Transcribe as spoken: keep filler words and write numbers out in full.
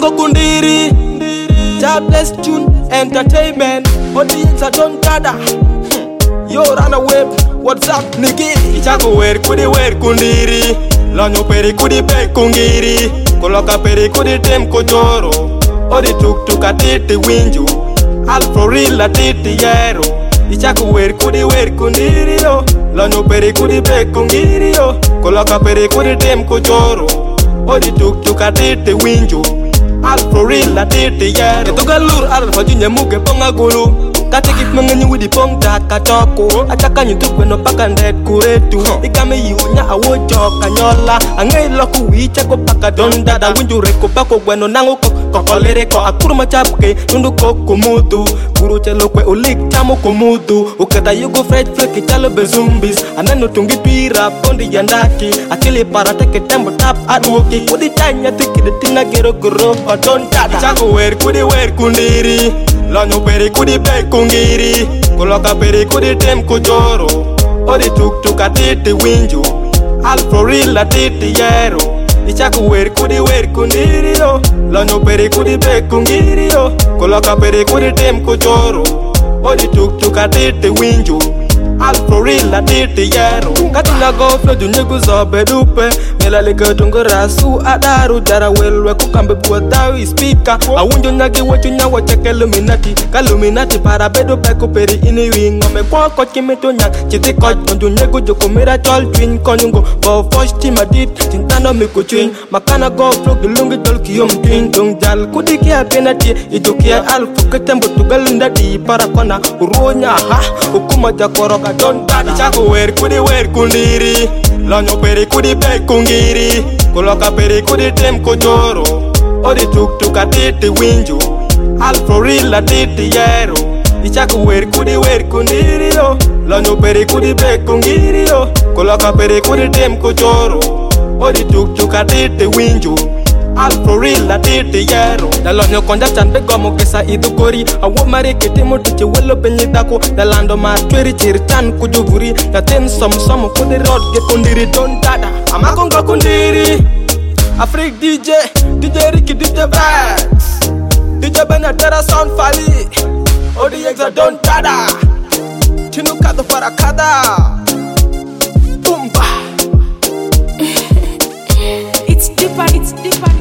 Makongo Kundiri, Jobless Tune Entertainment. Audience I don't gather. Yo run away, what's up nigga? Ichako wer kudi wer kundiri, lanyo peri kudi pe kungiri, koloka peri kudi tem kojoro, odi tuk tuk atiti winju, al for real atiti yero. Ichako wer kudi wer kundiri yo, lanyo peri kudi pe kungiri yo, koloka peri kudi tem kojoro, odi tuk tuk atiti winju, al for real atiti yero. Ketuga lur al fajunya muge ponga gulu. Kati kip mengenyi widi pong daka toko Ataka nyutuk weno paka ndet kuretu Ikame yiunya awo joka nyola Angay loku wicha ko paka don dada Winju reko pako weno nango kokolere ko Akuru machapke nundu ko kumutu Kuru chelo kwe ulik chamo kumutu Uketa yugo fresh fleki chalo bezumbis Anano tungi pira pondi yandaki Akili parateke tembo tap atwoki Kudi chanya tiki de tina gero goro Don dada Ichako wer kudi wer kundiri Lanyo peri kudi pe kungiri, koloka peri kudi tem kujoro, odi tuk tuk atiti winju, al for real atiti yero. Ichako wer kudi wer kundiri yo, lanyo peri kudi pe kungiri yo, koloka peri kudi tem kujoro, odi tuk tuk atiti winju, al for real atiti yero. Katina go flow dunyegu zobe dupe, mela leke tungo rasu adaru jara welwe kukambe buwatawi speaker. Awunjo nyagi wechu nyawa cheke Illuminati, Kaluminati para bedo peko peri ini wing. Ome kwa koch kimito nyak, chiti koch kondu nyegu joko mira chol twin konyungo. For first team adit, tintano miku twin, makana go flow gilungi tol kiyom twin. Tung jal kudi kia penati, ijukia alfu ketembo tugalunda di para kona. Uruonya ha, ukuma jakoroka don tada. Ichako wer kudi wer kundiri, lanyo peri kudi pe kungiri, koloka peri kudi tem kojoro, odi tuk tuk atiti winju, al for real atiti yero. Ichako wer kudi wer kundiri yo, lanyo peri kudi pe kungiri yo, koloka peri kudi tem kojoro, odi tuk tuk atiti winju, al for real atiti yero. Dalonyo konja chanbe gomo kesa idukori, awo mari ketimo tiche welo penye dako. Dalando ma tweri chiritan kujuvuri, daten som som kudi rod ge kundiri don dada. Amakongo Kundiri, Afrik D J, D J Ricky, D J Vax, D J Benatera Sound Fali, O D X don dada, Chinuka do Farakada, Boomba. It's deeper, it's deeper.